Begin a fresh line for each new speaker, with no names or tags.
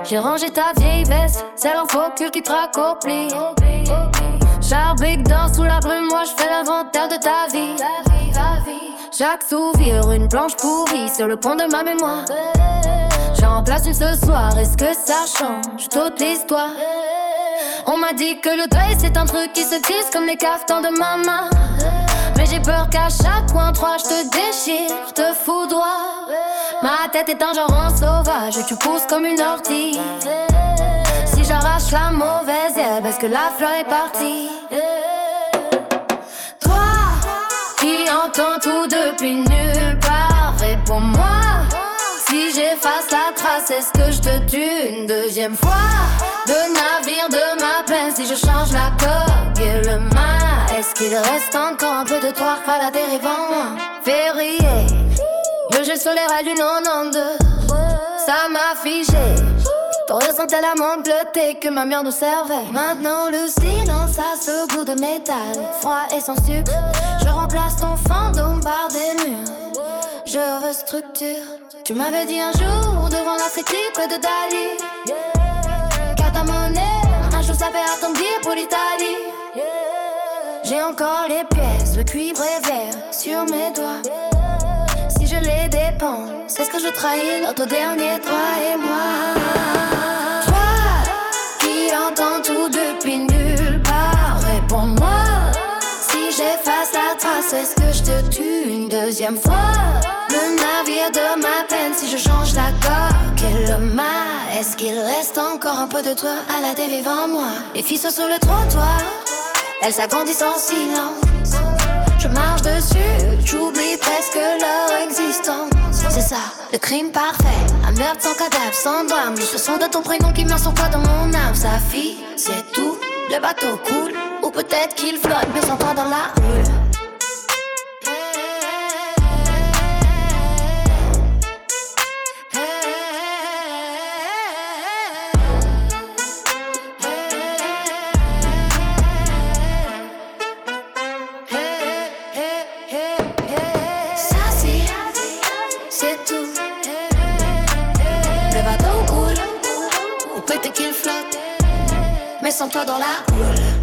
J'ai rangé ta vieille veste, c'est l'info qui te raccoplie. Charbic dort sous la brume, moi je fais l'inventaire de ta vie. Chaque souvenir, une planche pourrie sur le pont de ma mémoire. J'en place une ce soir, est-ce que ça change toute l'histoire? On m'a dit que le deuil c'est un truc qui se glisse comme les caftans de maman. Mais j'ai peur qu'à chaque coin 3 je te déchire, je te foudoie. Ma tête est un genre en sauvage et tu pousses comme une ortie. Si j'arrache la mauvaise herbe, est-ce que la fleur est partie? Toi qui entends tout depuis nulle part, réponds-moi. Si j'efface la trace, est-ce que je te tue une deuxième fois? Le navire de ma peine, si je change la coque et le mât, est-ce qu'il reste encore un peu de toi à la dérive en moi? Février, le jeu solaire à lune 92, ça m'a figé. Ton ressenti à la menthe bleutée que ma mère nous servait. Maintenant le silence a ce goût de métal, froid et sans sucre. Je remplace ton fantôme par des murs. Je restructure. Tu m'avais dit un jour devant la critique de Dali, car ta monnaie, un jour ça fait attendre pour l'Italie. J'ai encore les pièces, le cuivre est vert sur mes doigts. Si je les dépense, est-ce que je trahis notre dernier toi et moi? Toi qui entends tout depuis nulle part, réponds-moi. Si j'efface la trace, est-ce que je te tue une deuxième fois? Le navire de ma peine, si je change la coque et le mât, est-ce qu'il reste encore un peu de toi à la dérive en moi? Les filles sont sur le trottoir, elles s'agrandissent en silence. Je marche dessus, j'oublie presque leur existence. C'est ça, le crime parfait, un meurtre sans cadavre, sans drame. Juste le son de ton prénom qui meurt sur quoi dans mon âme. Sa fille, c'est tout, le bateau coule, ou peut-être qu'il flotte, mais sans toi dans la houle. Mais sans toi dans la houle.